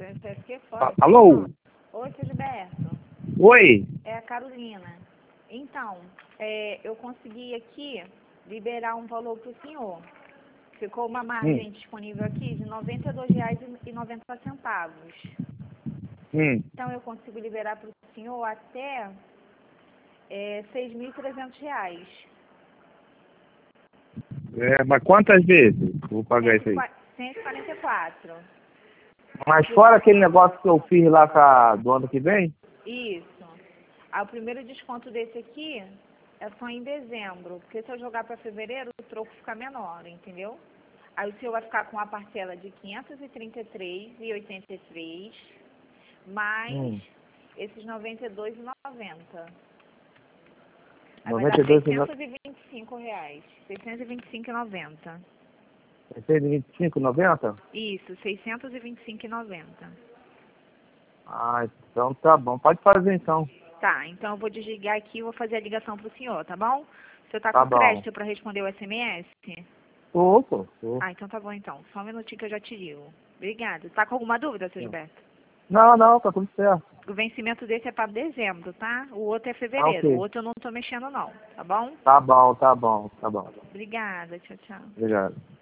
Você fiquei fora. Alô? Oi, seu Gilberto. Oi? É a Carolina. Então, eu consegui aqui liberar um valor para o senhor. Ficou uma margem disponível aqui de R$ 92,90. Então, eu consigo liberar para o senhor até R$ 6.300. Mas quantas vezes vou pagar isso aí? 144. Mas fora aquele negócio que eu fiz lá do ano que vem? Isso. O primeiro desconto desse aqui é só em dezembro, porque se eu jogar para fevereiro, o troco fica menor, entendeu? Aí o senhor vai ficar com a parcela de R$ 533,83, mais esses R$ 92,90. Aí vai dar R$ 625. R$ 625,90. 625,90? Isso, R$ 625,90. Ah, então tá bom. Pode fazer então. Tá, então eu vou desligar aqui e vou fazer a ligação pro senhor, tá bom? O senhor tá Tá com bom. crédito para responder o SMS? Tô. Ah, então tá bom então. Só um minutinho que eu já te ligo. Obrigada. Tá com alguma dúvida, seu Gilberto? Não, tá tudo certo. O vencimento desse é para dezembro, tá? O outro é Ah, fevereiro. ok. O outro eu não tô mexendo não, tá bom? Tá bom. Obrigada, tchau, tchau. Obrigado.